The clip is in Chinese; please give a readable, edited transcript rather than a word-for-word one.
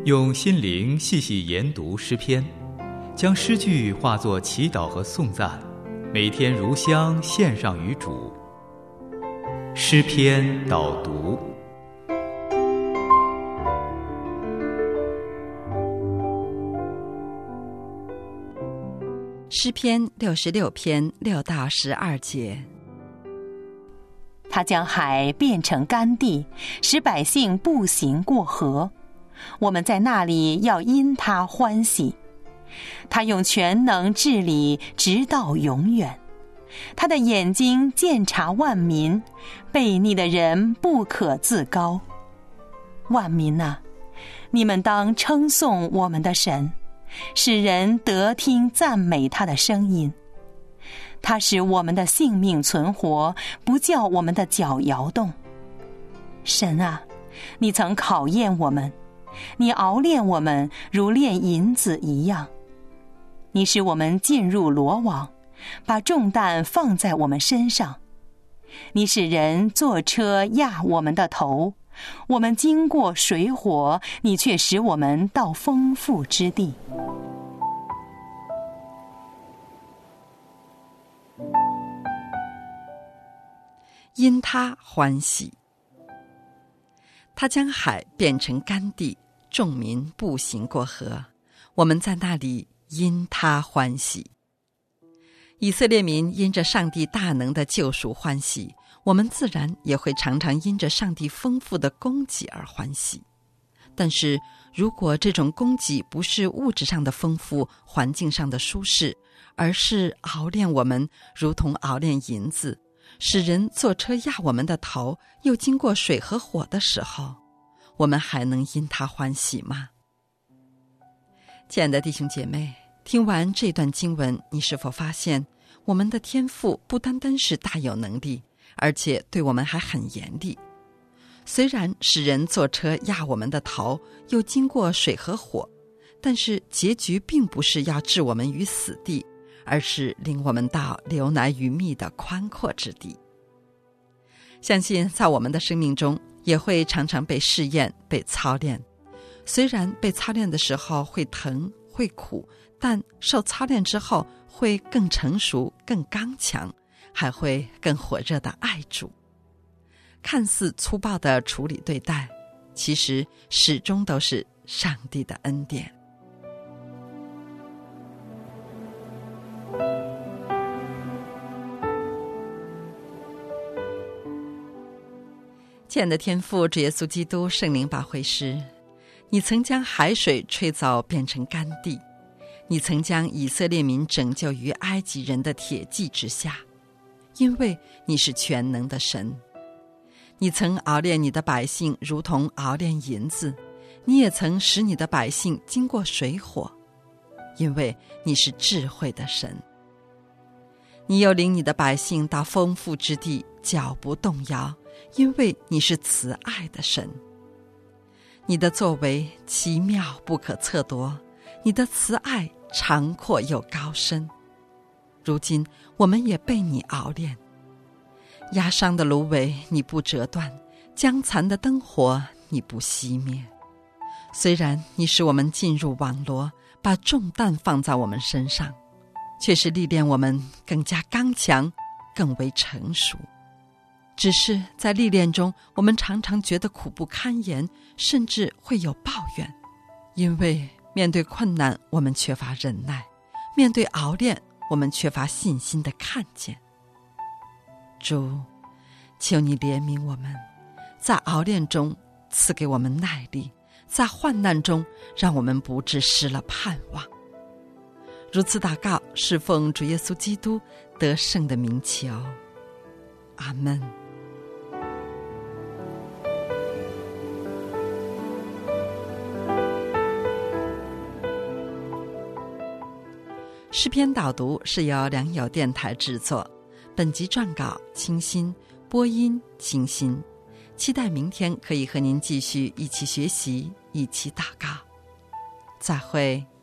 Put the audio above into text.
用心灵细细研读诗篇，将诗句化作祈祷和颂赞，每天如香献上于主。诗篇导读。 诗篇66篇6到12节。 他将海变成干地，使百姓步行过河。我们在那里要因他欢喜。他用全能治理，直到永远。他的眼睛鉴察万民，悖逆的人不可自高。万民啊，你们当称颂我们的神，使人得听赞美他的声音。他使我们的性命存活，不叫我们的脚摇动。神啊，你曾考验我们，你熬炼我们如炼银子一样。你使我们进入罗网，把重担放在我们身上。你使人坐车压我们的头，我们经过水火，你却使我们到丰富之地。 因他欢喜。他将海变成干地，众民步行过河。我们在那里因他欢喜。以色列民因着上帝大能的救赎欢喜，我们自然也会常常因着上帝丰富的供给而欢喜。但是如果这种供给不是物质上的丰富，环境上的舒适，而是熬炼我们如同熬炼银子，使人坐车压我们的头，又经过水和火的时候，我们还能因他欢喜吗？亲爱的弟兄姐妹，听完这段经文，你是否发现我们的天父不单单是大有能力，而且对我们还很严厉？虽然使人坐车压我们的头，又经过水和火，但是结局并不是要置我们于死地，而是领我们到流奶与蜜的宽阔之地。相信在我们的生命中也会常常被试验，被操练。虽然被操练的时候会疼会苦，但受操练之后会更成熟更刚强，还会更火热的爱主。看似粗暴的处理对待，其实始终都是上帝的恩典。亲爱的天父，主耶稣基督，圣灵保惠师，你曾将海水吹走变成干地，你曾将以色列民拯救于埃及人的铁骑之下，因为你是全能的神。你曾熬炼你的百姓如同熬炼银子，你也曾使你的百姓经过水火，因为你是智慧的神。你又领你的百姓到丰富之地，脚不动摇，因为你是慈爱的神。你的作为奇妙不可测度，你的慈爱长阔又高深。如今我们也被你熬炼，压伤的芦苇你不折断，将残的灯火你不熄灭。虽然你使我们进入网罗，把重担放在我们身上，却是历练我们更加刚强，更为成熟。只是在历练中，我们常常觉得苦不堪言，甚至会有抱怨，因为面对困难我们缺乏忍耐，面对熬炼我们缺乏信心的看见。主，求你怜悯我们，在熬炼中赐给我们耐力，在患难中让我们不致失了盼望。如此祷告，是奉主耶稣基督得胜的名求，阿们。诗篇导读是由良友电台制作，本集撰稿清新，播音清新。期待明天可以和您继续一起学习，一起祷告。再会。